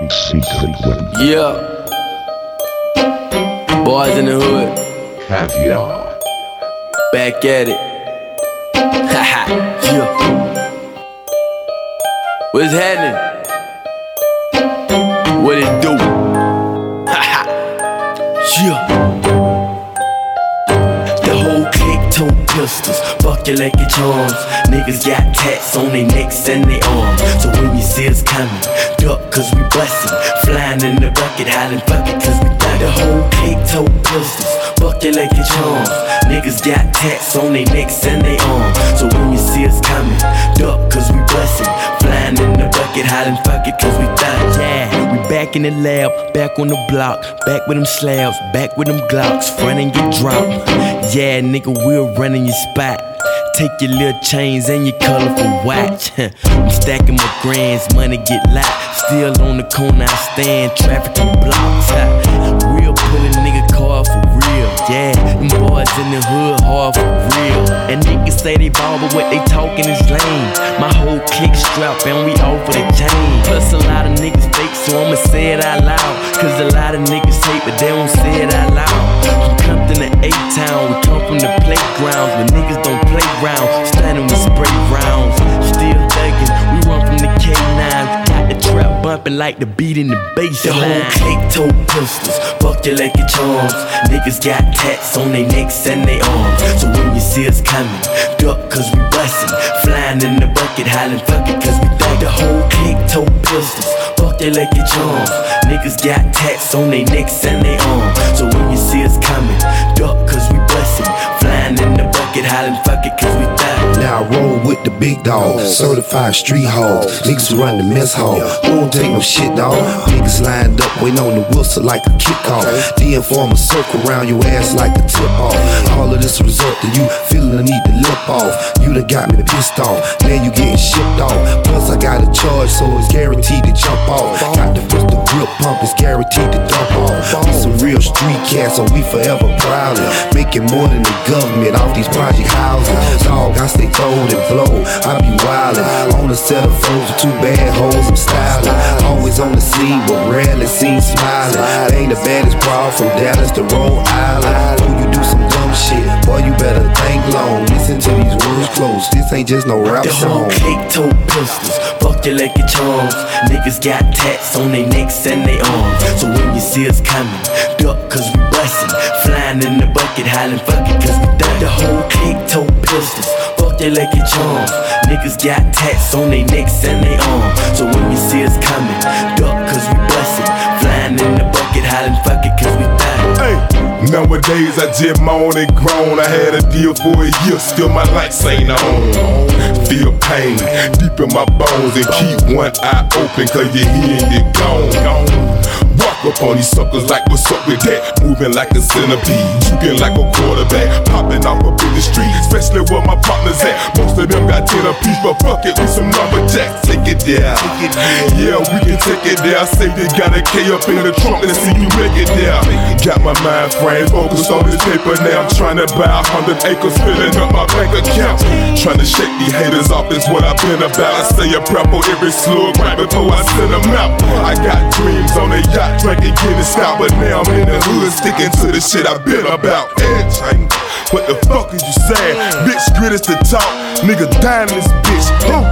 Secret weapon. Yeah. Boys in the hood. Caviar. Back at it. Haha. Yeah. What's happening? What it do? Haha. Yeah. The whole clique tote pistols, fuck you like your charms. Niggas got tats on their necks and their arms. So when you see us coming, duck cause we bustin'. Flying in the bucket, howlin' fuck it cause we done. The whole clique tote pistols, fuck you like your charms. Niggas got tats on their necks and their arms. So when you see us coming, duck cause we bustin'. Flying in the bucket, howlin' fuck it cause we done. Yeah, we back in the lab, back on the block. Back with them slabs, back with them Glocks. Front and get dropped. Yeah, nigga, we'll run in your spot. Take your little chains and your colorful watch. I'm stacking my grands, money get locked. Still on the corner, I stand, traffic and blocks. Real pull a nigga car for real. Yeah, them boys in the hood hard for real. And niggas say they ball, but what they talking is lame. My whole clique strapped and we all for the chain. Plus a lot of niggas fake, so I'ma say it out loud. Cause a lot of niggas hate, but they won't say it out loud. From Compton to A-Town, we come from the playgrounds, but niggas don't play round. Standing with spray rounds, still thuggin', we run from the K9. Got the trap bumpin' like the beat in the bass. The whole clique tote pistols, fuck you like your charms. Niggas got tats on their necks and their arms. So when you see us coming, duck cause we bustin'. Flying in the bucket, howlin' fuck it cause we done. The whole clique tote pistols, fuck you like your charms. Niggas got tats on their necks and their arms. So when you see us coming, duck cause we bustin'. Flying in the bucket, howlin' fuck it cause we done. Now I roll with the big dog, certified street hog. Niggas who run the mess hall, who don't take no shit, dawg. Niggas lined up, waiting on the whistle like a kickoff. Then form a circle around your ass like a tip off. All of this result to you feeling the need to lip off. You done got me pissed off, now you getting shipped off. Plus I got a charge, so it's guaranteed to jump off. Got the pistol grip pump, it's guaranteed to dump off. We some real street cats, so we forever proudin'. Making more than the government off these project houses. Dawg, I stay cold and blow, I be wildin'. On a set of foes with two bad hoes, I'm stylin'. Always on the scene, but rarely seen smiling. Ain't the baddest broad from Dallas to Rhode Island. When you do some dumb shit, boy, you better think long. Listen to these words close, this ain't just no rap song. The whole clique tote pistols, fuck you like your charms. Niggas got tats on their necks and their arms. So when you see us coming, duck cause we bustin'. Flying in the bucket, howlin' fuck it cause we done. The whole clique tote pistols, fuck you like your charms. Niggas got tats on their necks and their arms. So when you see us coming, duck cause we bustin'. Flying in the bucket, howlin' fuck it cause we done. Hey, nowadays I just moan and groan. I had a deal for a year, still my lights ain't on. Feel pain deep in my bones and keep one eye open cause you're here and you're gone. Walk up on these suckers like what's up with that? Moving like a centipede, juking like a quarterback, popping off up in the street, especially where my partners at. Most of them got 10 apiece, but fuck it, we some lumberjacks. Take it there, yeah, we can take it there. I say they got a K up in the trunk, let's see you make it there. Got my mind frame focused on this paper now. I'm trying to buy 100 acres, filling up my bank account. Trying to shake these haters off is what I've been about. I say a prep on every slug right before I send them out. I got dreams on a yacht, drinking Guinness style, but now I'm in the hood sticking to the shit I've been about. Edge, what the fuck is you saying? Bitch, grit is the talk, nigga dying this bitch.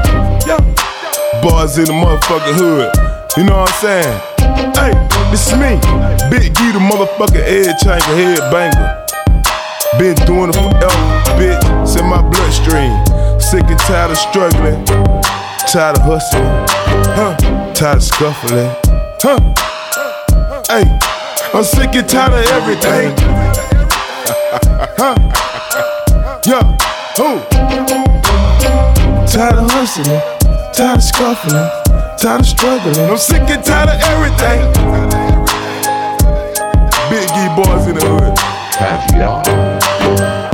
Boys in the motherfucking hood, you know what I'm saying? Hey, this is me, Big G, the motherfucking edge changer, head banger. Been doing it forever, bitch, it's in my bloodstream. Sick and tired of struggling, tired of hustling, tired of scuffling, Hey, I'm sick and tired of everything. Yeah, tired of hustling, tired of scuffling, tired of struggling. I'm sick and tired of everything. Big E boys in the hood. Caviar.